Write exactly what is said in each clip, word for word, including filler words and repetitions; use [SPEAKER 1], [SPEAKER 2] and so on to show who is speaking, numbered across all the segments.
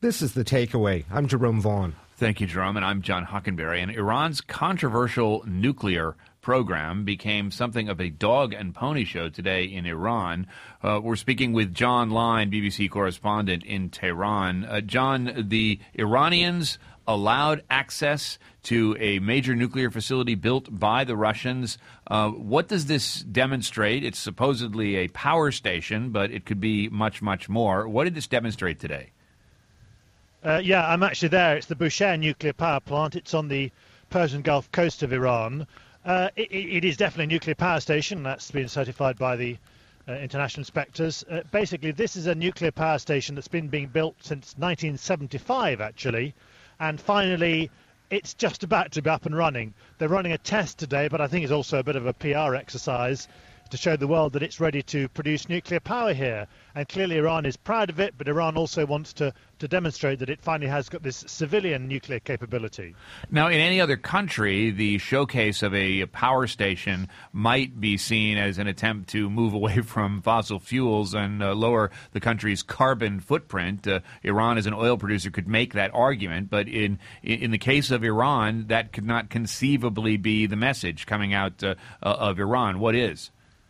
[SPEAKER 1] This is The Takeaway. I'm Jerome Vaughn.
[SPEAKER 2] Thank you, Jerome, and I'm John Hockenberry. And Iran's controversial nuclear program became something of a dog and pony show today in Iran. Uh, we're speaking with John Line, B B C correspondent in Tehran. Uh, John, the Iranians allowed access to a major nuclear facility built by the Russians. Uh, what does this demonstrate? It's supposedly a power station, but it could be much, much more. What did this demonstrate today?
[SPEAKER 3] Uh, yeah, I'm actually there. It's the Bushehr nuclear power plant. It's on the Persian Gulf coast of Iran. Uh, it, it is definitely a nuclear power station. That's been certified by the uh, international inspectors. Uh, basically, this is a nuclear power station that's been being built since nineteen seventy-five, actually. And finally, it's just about to be up and running. They're running a test today, but I think it's also a bit of a P R exercise to show the world that it's ready to produce nuclear power here. And clearly Iran is proud of it, but Iran also wants to, to demonstrate that it finally has got this civilian nuclear capability.
[SPEAKER 2] Now, in any other country, the showcase of a power station might be seen as an attempt to move away from fossil fuels and uh, lower the country's carbon footprint. Uh, Iran, as an oil producer, could make that argument, but in in the case of Iran, that could not conceivably be the message coming out uh, of Iran. What is?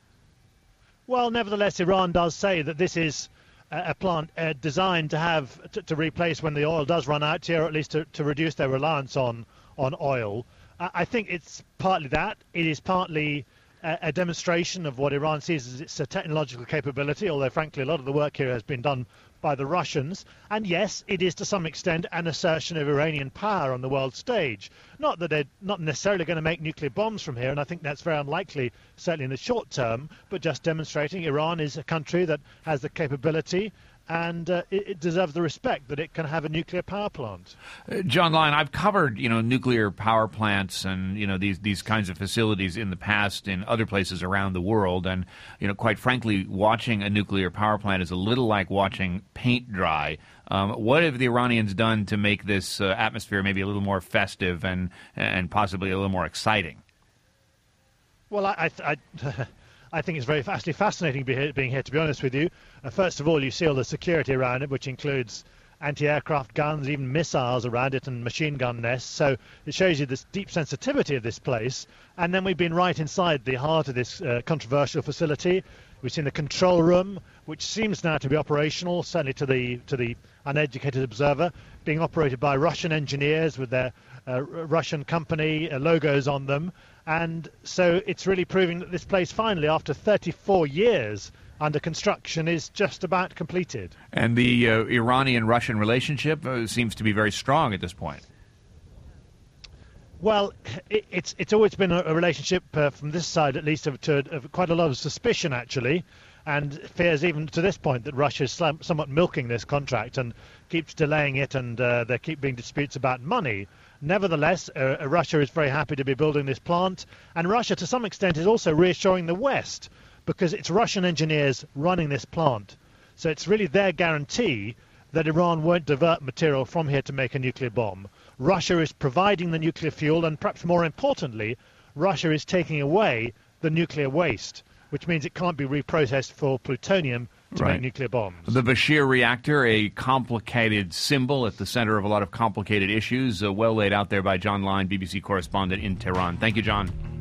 [SPEAKER 3] Well, nevertheless, Iran does say that this is a plant uh, designed to have to, to replace when the oil does run out here, or at least to, to reduce their reliance on on oil. Uh, I think it's partly that. It is partly a, a demonstration of what Iran sees as its uh, technological capability, although frankly a lot of the work here has been done by the Russians. And yes, it is to some extent an assertion of Iranian power on the world stage. Not that they're not necessarily going to make nuclear bombs from here, and I think that's very unlikely, certainly in the short term, but just demonstrating Iran is a country that has the capability and uh, it, it deserves the respect that it can have a nuclear power plant.
[SPEAKER 2] Uh, John Line, I've covered, you know, nuclear power plants and, you know, these these kinds of facilities in the past in other places around the world. And, you know, quite frankly, watching a nuclear power plant is a little like watching paint dry. Um, what have the Iranians done to make this uh, atmosphere maybe a little more festive and and possibly a little more exciting?
[SPEAKER 3] Well, I... I, I I think it's very actually fascinating being here, to be honest with you. Uh, first of all, you see all the security around it, which includes anti-aircraft guns, even missiles around it, and machine gun nests. So it shows you this deep sensitivity of this place. And then we've been right inside the heart of this uh, controversial facility. We've seen the control room, which seems now to be operational, certainly to the to the uneducated observer, being operated by Russian engineers with their uh, Russian company uh, logos on them. And so it's really proving that this place finally, after thirty-four years under construction, is just about completed.
[SPEAKER 2] And the uh, Iranian-Russian relationship uh, seems to be very strong at this point.
[SPEAKER 3] Well, it, it's it's always been a, a relationship, uh, from this side at least, of, to, of quite a lot of suspicion, actually, and fears even to this point that Russia is slam, somewhat milking this contract and keeps delaying it, and uh, there keep being disputes about money. Nevertheless, uh, Russia is very happy to be building this plant, and Russia, to some extent, is also reassuring the West, because it's Russian engineers running this plant. So it's really their guarantee that Iran won't divert material from here to make a nuclear bomb. Russia is providing the nuclear fuel, and perhaps more importantly, Russia is taking away the nuclear waste, which means it can't be reprocessed for plutonium to
[SPEAKER 2] right.
[SPEAKER 3] make nuclear bombs.
[SPEAKER 2] The Bushehr reactor, a complicated symbol at the center of a lot of complicated issues, uh, well laid out there by John Line, B B C correspondent in Tehran. Thank you, John.